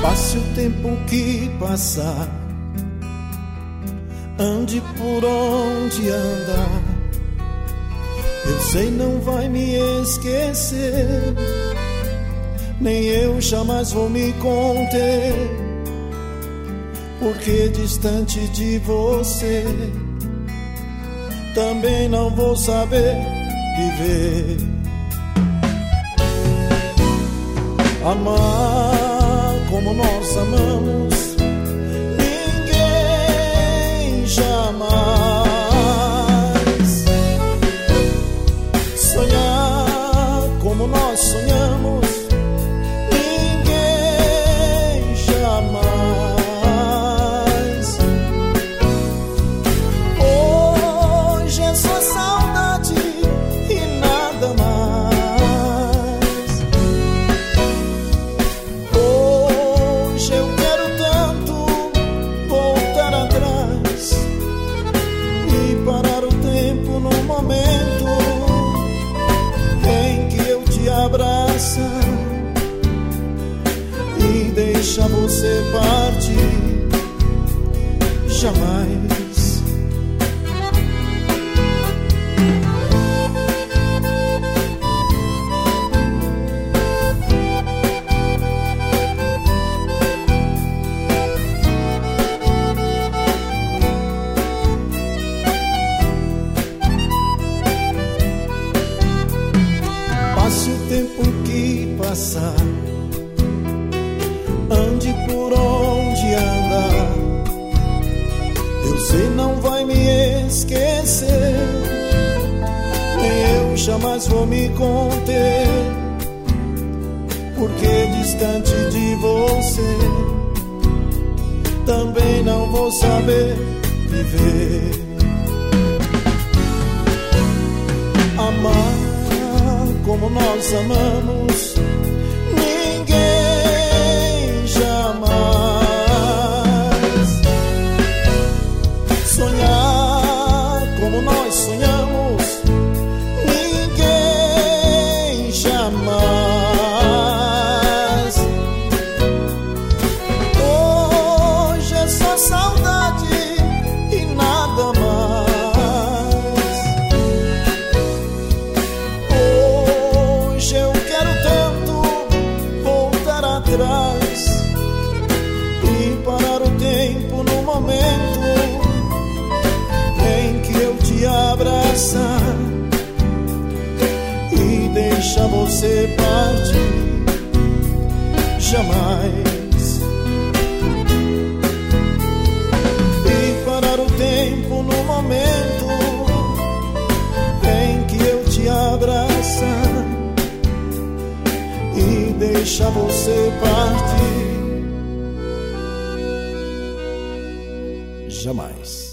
Passe o tempo que passar, ande por onde andar, eu sei não vai me esquecer, nem eu jamais vou me conter, porque distante de você também não vou saber viver. Amar como nós amamos, ninguém jamais. Sonhar como nós sonhamos, ninguém jamais. Hoje é só saudade e nada mais. E deixa você partir, jamais. Passe o tempo que passar, ande por onde andar, eu sei não vai me esquecer, nem eu jamais vou me conter, porque distante de você também não vou saber viver. Amar como nós amamos, ninguém jamais. Sonhar como nós sonhamos, ninguém jamais. Hoje é só saudade e nada mais. E parar o tempo no momento em que eu te abraçar e deixar você partir, jamais. E parar o tempo no momento em que eu te abraçar e deixa você partir, jamais.